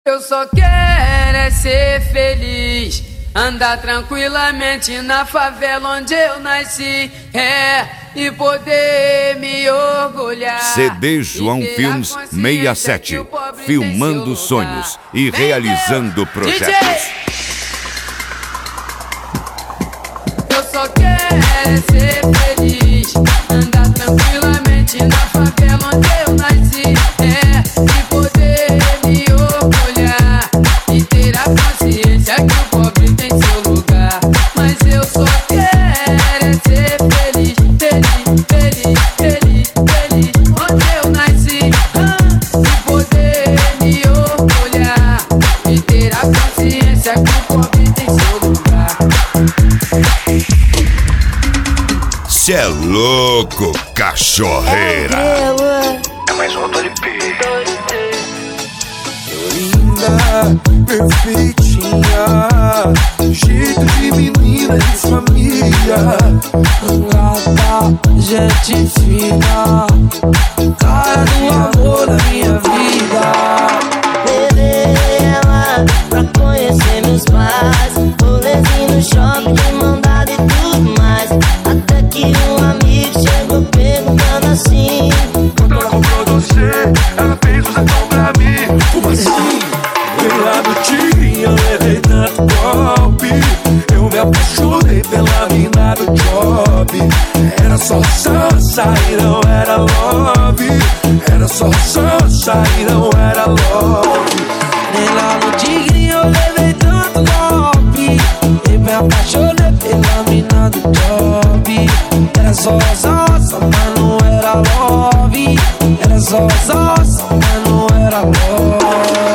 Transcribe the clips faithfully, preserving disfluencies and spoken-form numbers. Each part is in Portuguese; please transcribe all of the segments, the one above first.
Eu só quero é ser feliz, andar tranquilamente na favela onde eu nasci, é, e poder me orgulhar. C D João Filmes sessenta e sete, filmando sonhos e realizando projetos. D J! Eu só quero é ser feliz, andar tranquilamente na favela onde eu nasci, é, e poder me orgulhar e ter a consciência que o pobre tem seu lugar. Mas eu só quero é ser feliz, feliz, feliz, feliz, feliz onde eu nasci, ah, e poder me orgulhar e ter a consciência que o pobre tem seu lugar. Cê é louco, cachorreira. É mais um Dori P. Linda, perfeitinha, jeito de menina de família, gata, gente fina, cara do amor da minha vida. Levei ela pra conhecer meus pais, rolezinho no shopping de mão dada e tudo mais. Até que um amigo chegou perguntando assim: Quando ela comprou você, ela fez um sertão pra mim. Como assim? Pela tigrinha eu levei tanto golpe, eu me apaixonei pela mina do job. Era só salsa e não era love, era só salsa e não era love. Pela no tigrinha eu levei tanto golpe, eu me apaixonei pela mina do job. Era só salsa, mas não era love, era só salsa, mas não era love.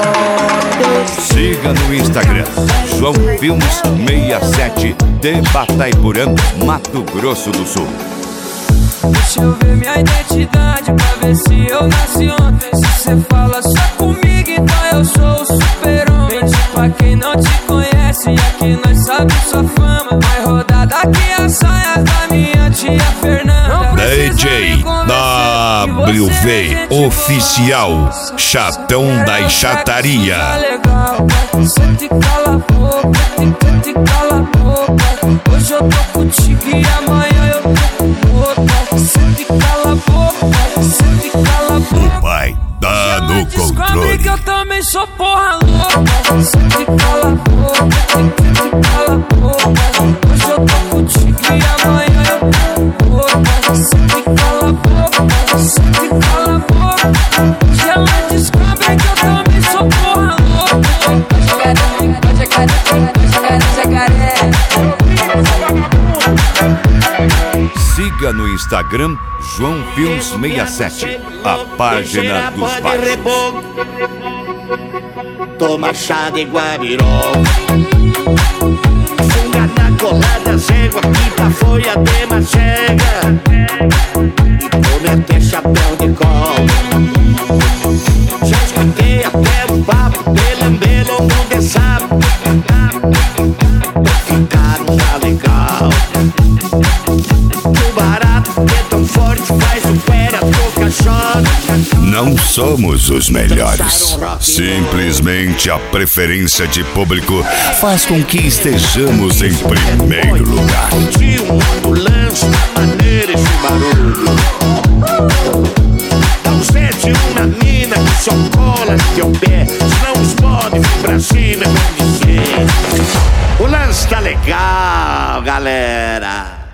Siga no Instagram, João Filmes sessenta e sete, de Batayporã, Mato Grosso do Sul. Deixa eu ver minha identidade pra ver se eu nasci ontem. Se cê fala só comigo, então eu sou o super-homem. Mente pra quem não te conhece, e aqui nós sabe sua fama. Vai rodar daqui as saias da minha tia Fernanda. D J W V Oficial, Chatão da Chataria. Cê te cala a boca, te, te cala a boca. Hoje eu tô contigo e amanhã eu tô com outra. Cê te cala a boca, cê te cala a boca. O pai tá no controle. Que eu também sou porra louca. Cê te cala a boca, te, te cala a boca. Hoje eu tô contigo e amanhã eu tô com outra. Cê te cala a boca, cê te cala a boca. Hoje ela descobre que eu também sou porra louca. Siga no Instagram, João Filmes sessenta e sete, a página dos bairros. Toma chá de guabirol, fungada colada, cego, aqui pra folha de machega, e come até chapéu de cola. Já escutei até um papo de lamber longo de sapo, pra ficar um tá legal. O barato é tão forte, faz o fera do cachorro. Não somos os melhores. Simplesmente a preferência de público faz com que estejamos em primeiro lugar. De um ambulante, da maneira esse barulho. Dá um sete, uma mina que só cola no teu pé. Senão os podem vir pra cima, vão dizer: o lance tá legal, galera.